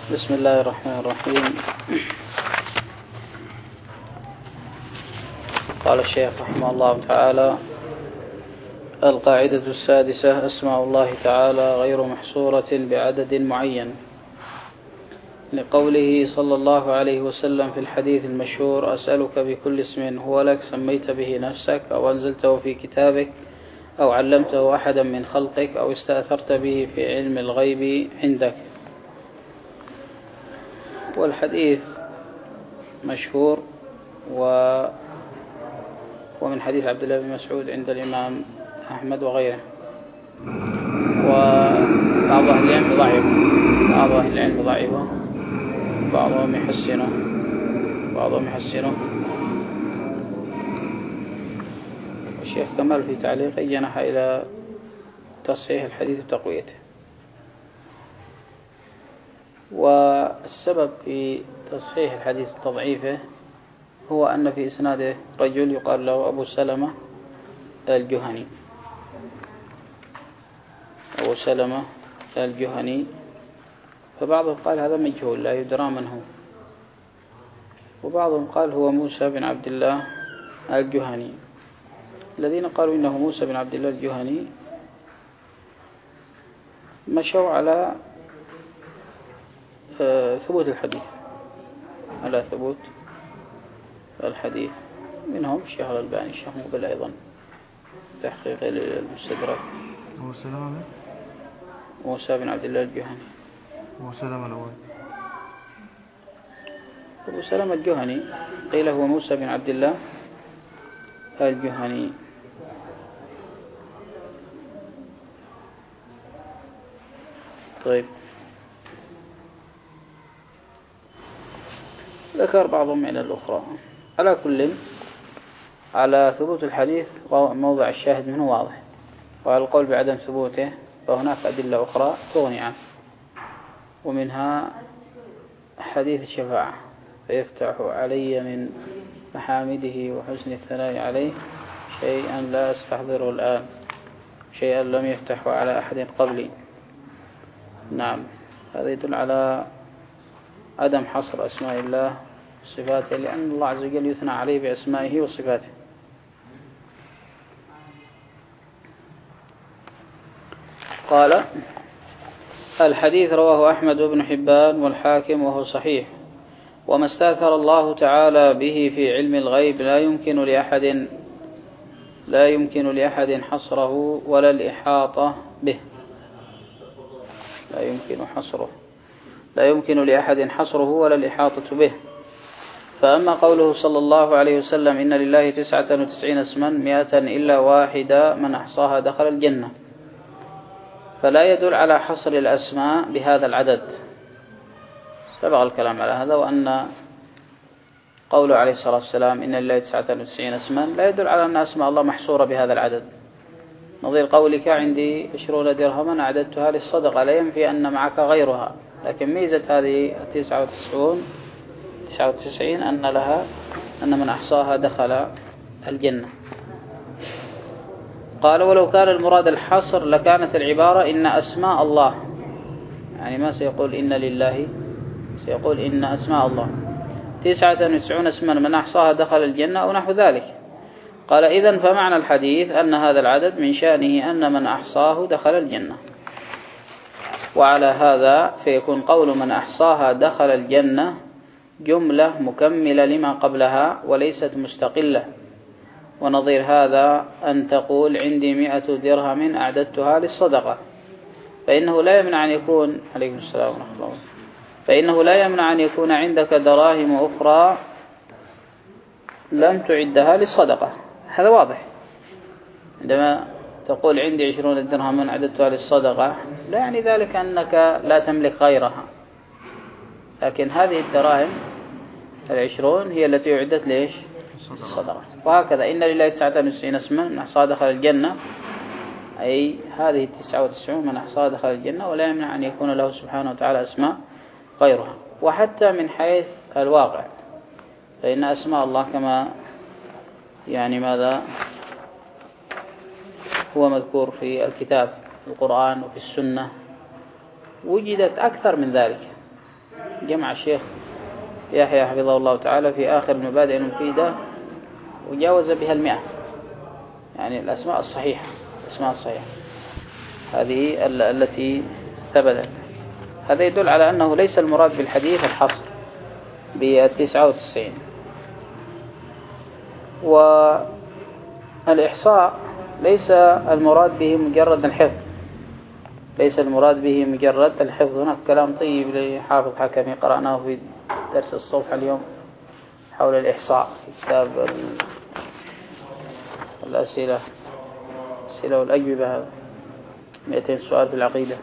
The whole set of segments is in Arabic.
بسم الله الرحمن الرحيم. قال الشيخ رحمه الله تعالى: القاعدة السادسة: أسماء الله تعالى غير محصورة بعدد معين، لقوله صلى الله عليه وسلم في الحديث المشهور: أسألك بكل اسم هو لك سميت به نفسك أو أنزلته في كتابك أو علمته أحدا من خلقك أو استأثرت به في علم الغيب عندك. والحديث مشهور ومن حديث عبد الله بن مسعود عند الإمام أحمد وغيره، وبعض أهل العلم ضعيفه، بعضهم يحسنه. الشيخ كمال في تعليقه جنح إلى تصحيح الحديث وتقويته. والسبب في تصحيح الحديث وتضعيفه هو أن في إسناده رجل يقال له أبو سلمة الجهني، فبعضهم قال هذا مجهول لا يدرى من هو، وبعضهم قال هو موسى بن عبد الله الجهني. الذين قالوا إنه موسى بن عبد الله الجهني مشوا على ثبوت الحديث، منهم الشيخ الألباني، الشيخ مقبل أيضا تحقيق المستدرك. موسى بن عبد الله الجهني. أبو سلمة الجهني قيل هو موسى بن عبد الله الجهني. طيب، ذكر بعضهم من الأخرى. على كل، على ثبوت الحديث موضع الشاهد منه واضح، وعلى القول بعدم ثبوته فهناك أدلة أخرى تغني عنه، ومنها حديث الشفاعة: فيفتح علي من محامده وحسن الثناء عليه شيئا لا أستحضره الآن، شيئا لم يفتح على أحد قبلي. نعم، هذا يدل على عدم حصر أسماء الله وصفاته، لأن الله عز وجل يثنى عليه بأسمائه وصفاته. قال: الحديث رواه أحمد بن حبان والحاكم وهو صحيح. وما استأثر الله تعالى به في علم الغيب لا يمكن لأحد حصره ولا الإحاطة به. لا يمكن لأحد حصره ولا الإحاطة به. فأما قوله صلى الله عليه وسلم: إن لله 99 اسما 100 إلا واحدة من أحصاها دخل الجنة، فلا يدل على حصر الأسماء بهذا العدد، سبق الكلام على هذا. وأن قوله عليه الصلاة والسلام: إن لله 99 اسما لا يدل على أن أسماء الله محصورة بهذا العدد، نظير قولك: عندي 20 درهما أعددتها للصدقة، لا ينفي أن معك غيرها، لكن ميزة هذه 99 أن من أحصاها دخل الجنة. قال: ولو كان المراد الحصر لكانت العبارة إن أسماء الله، يعني ما سيقول إن لله، سيقول إن أسماء الله 99 اسما من أحصاها دخل الجنة أو نحو ذلك. قال: إذن فمعنى الحديث أن هذا العدد من شأنه أن من أحصاه دخل الجنة، وعلى هذا فيكون قول من أحصاها دخل الجنة جملة مكملة لما قبلها وليست مستقلة. ونظير هذا أن تقول: عندي 100 درهم أعددتها للصدقة، فإنه لا يمنع أن يكون عليكم السلام ورحمة الله، فإنه لا يمنع أن يكون عندك دراهم أخرى لم تعدها للصدقة. هذا واضح. عندما تقول عندي 20 درهم أعددتها للصدقة لا يعني ذلك أنك لا تملك غيرها، لكن هذه الدراهم 20 هي التي أعدت ليش؟ الصدقة. وهكذا إن لله 99 اسما من أحصاها دخل الجنة، أي هذه 99 من أحصاها دخل الجنة، ولا يمنع أن يكون له سبحانه وتعالى أسماء غيرها. وحتى من حيث الواقع فإن أسماء الله كما يعني ماذا هو مذكور في الكتاب، في القرآن وفي السنة، وجدت أكثر من ذلك، جمع الشيخ يحيى حفظه الله تعالى في آخر المبادئ المفيدة وجاوز بها 100، يعني الأسماء الصحيحة، الأسماء الصحيحة هذه التي ثبتت. هذا يدل على أنه ليس المراد بالحديث الحصر ب99. والإحصاء ليس المراد به مجرد الحفظ، ليس المراد به مجرد الحفظ. هناك كلام طيب لحافظ حكمي قرأناه في درس الصبح اليوم حول الإحصاء في كتاب الأسئلة والأجوبة، 200 سؤال في العقيدة.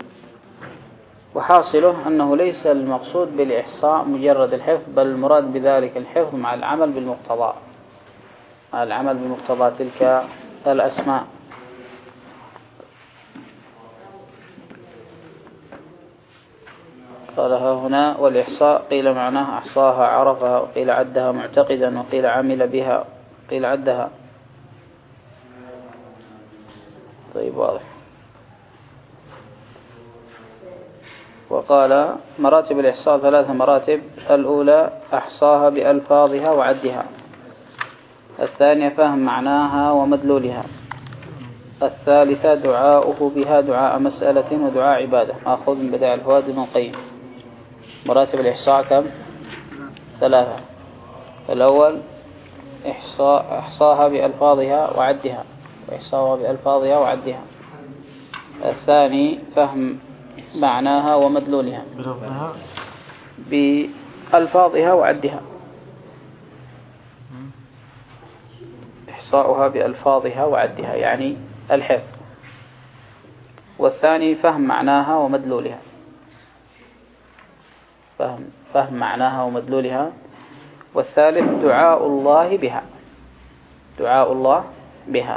وحاصله أنه ليس المقصود بالإحصاء مجرد الحفظ، بل المراد بذلك الحفظ مع العمل بالمقتضى، مع العمل بمقتضى تلك الأسماء. قالها هنا: والإحصاء قيل معناه أحصاها عرفها، وقيل عدها معتقدا، وقيل عمل بها، وقيل عدها. طيب واضح. وقال: مراتب الإحصاء 3 مراتب: الأولى أحصاها بألفاظها وعدها، الثانية فهم معناها ومدلولها، الثالثة دعاؤه بها دعاء مسألة ودعاء عبادة. مأخوذ من بدائع الفوائد ابن القيم. مراتب الإحصاء كم؟ 3. الأول إحصاها بألفاظها وعدها، وإحصاها بألفاظها وعدها. الثاني فهم معناها ومدلولها بألفاظها وعدها، إحصاؤها بألفاظها وعدها يعني الحفظ. والثاني فهم معناها ومدلولها، فهم معناها ومدلولها. والثالث دعاء الله بها، دعاء الله بها.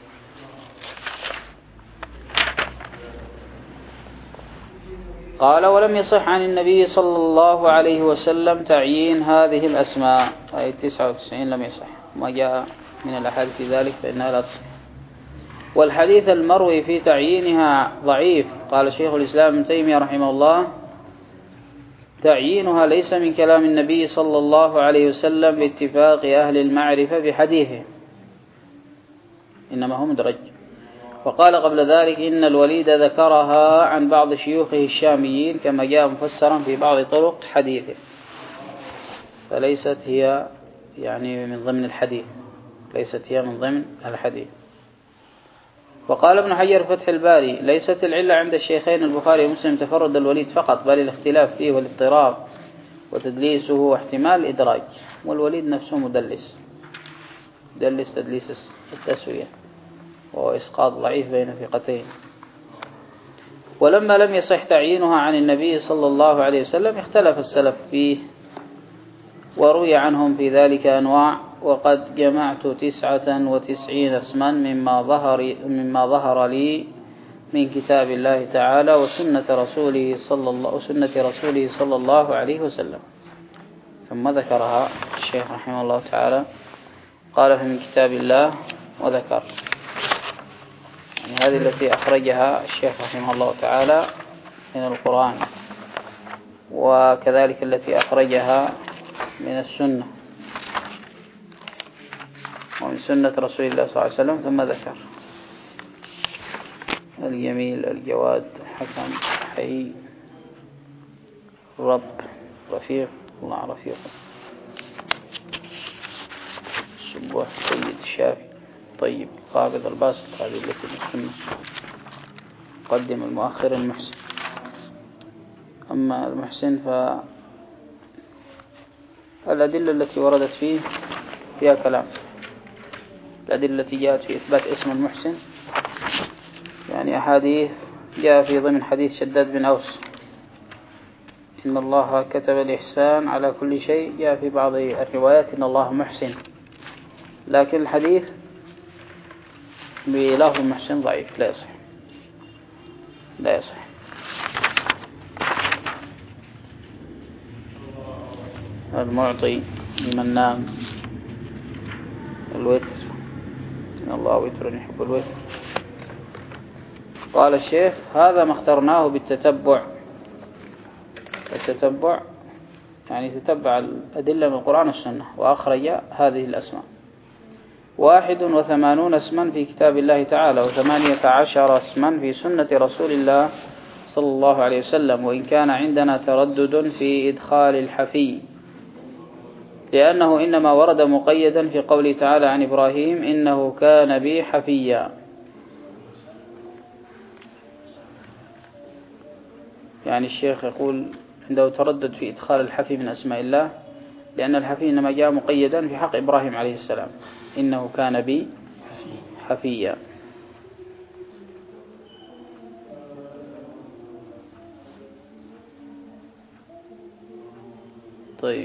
قال: ولم يصح عن النبي صلى الله عليه وسلم تعيين هذه الأسماء، أي 99 لم يصح، ما جاء من الأحاديث في ذلك فإنها لا تصح. والحديث المروي في تعيينها ضعيف. قال شيخ الإسلام ابن تيمية رحمه الله: تعيينها ليس من كلام النبي صلى الله عليه وسلم باتفاق أهل المعرفة بحديثه، إنما هو مدرج. وقال قبل ذلك: إن الوليد ذكرها عن بعض شيوخه الشاميين كما جاء مفسرا في بعض طرق حديثه، فليست هي يعني من ضمن الحديث، ليست هي من ضمن الحديث. وقال ابن حجر فتح الباري: ليست العلة عند الشيخين البخاري ومسلم تفرد الوليد فقط، بل الاختلاف فيه والاضطراب وتدليسه واحتمال الإدراج. والوليد نفسه مدلس تدليس التسوية، وهو إسقاط ضعيف بين ثقتين. ولما لم يصح تعيينها عن النبي صلى الله عليه وسلم اختلف السلف فيه، وروي عنهم في ذلك أنواع. وقد جمعت 99 اسما مما ظهر لي من كتاب الله تعالى وسنة رسوله صلى الله عليه وسلم. ثم ذكرها الشيخ رحمه الله تعالى، قال في من كتاب الله وذكر، يعني هذه التي أخرجها الشيخ رحمه الله تعالى من القرآن، وكذلك التي أخرجها من السنة ومن سنة رسول الله صلى الله عليه وسلم. ثم ذكر الجميل، الجواد، الحكم، الحي، الرب، رفيق، الله رفيق، السبوح، السيد، الشافي، طيب، قابض، الباسط، هذه التي نسمى قدم، المؤخر، المحسن. أما المحسن فالأدلة التي وردت فيه فيها كلام. الأدلة التي جاءت في إثبات اسم المحسن يعني أحاديث جاء في ضمن حديث شداد بن أوس: إن الله كتب الإحسان على كل شيء. جاء في بعض الروايات إن الله محسن، لكن الحديث بلفظ المحسن ضعيف، لا يصح، لا يصح. المعطي، المنان، الوتر، إن الله وتر يحب الوتر. قال الشيخ: هذا ما اخترناه بالتتبع التتبع يعني تتبع الأدلة من القرآن والسنة وأخرج هذه الأسماء. 81 اسما في كتاب الله تعالى، و18 اسما في سنة رسول الله صلى الله عليه وسلم، وإن كان عندنا تردد في إدخال الحفي، لأنه إنما ورد مقيدا في قوله تعالى عن إبراهيم إنه كان بي حفيا. يعني الشيخ يقول عنده تردد في إدخال الحفي من أسماء الله، لأن الحفي إنما جاء مقيدا في حق إبراهيم عليه السلام، إنه كان بي حفيا. طيب،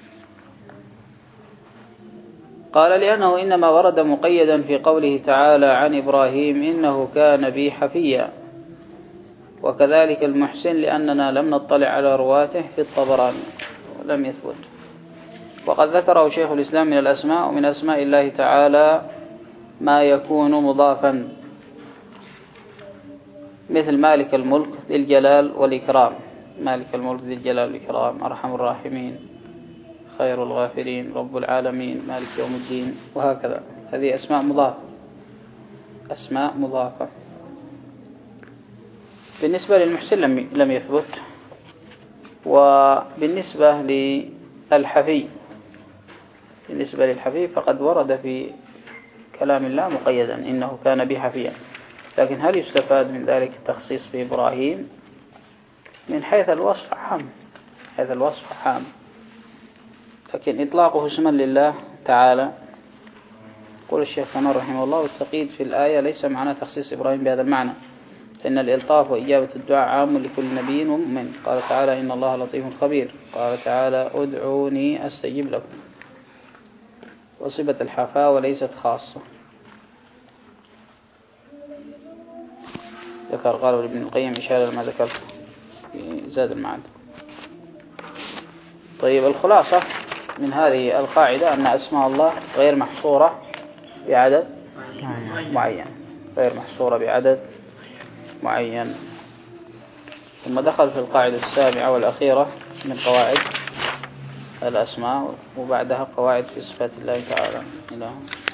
قال لأنه إنما ورد مقيدا في قوله تعالى عن إبراهيم إنه كان بي حفيا، وكذلك المحسن لأننا لم نطلع على رواته في الطبراني ولم يثبت. وقد ذكره شيخ الإسلام من الأسماء، ومن أسماء الله تعالى ما يكون مضافا، مثل مالك الملك ذي الجلال والإكرام، مالك الملك ذي الجلال والإكرام، أرحم الراحمين، خير الغافرين، رب العالمين، مالك يوم الدين، وهكذا. هذه أسماء مضافة، أسماء مضافة. بالنسبة للمحسن لم يثبت. وبالنسبة للحفي، بالنسبة للحفي فقد ورد في كلام الله مقيدا إنه كان بي حفيا، لكن هل يستفاد من ذلك التخصيص بإبراهيم؟ من حيث الوصف عام، حيث الوصف عام، لكن إطلاقه اسما لله تعالى. يقول الشيخ كمال رحمه الله: والتقييد في الآية ليس معنى تخصيص إبراهيم بهذا المعنى، فإن الإلطاف وإجابة الدعاء عام لكل نبي ومؤمن. قال تعالى: إن الله لطيف خبير. قال تعالى: ادعوني أستجب لكم. وصفة الحفاوة وليست خاصة. ذكر قال ابن القيم إشارة لما ذكرت في زاد المعاد. طيب، الخلاصة من هذه القاعدة أن أسماء الله غير محصورة بعدد معين، غير محصورة بعدد معين. ثم دخل في القاعدة السابعة والأخيرة من قواعد الأسماء، وبعدها قواعد في صفات الله تعالى.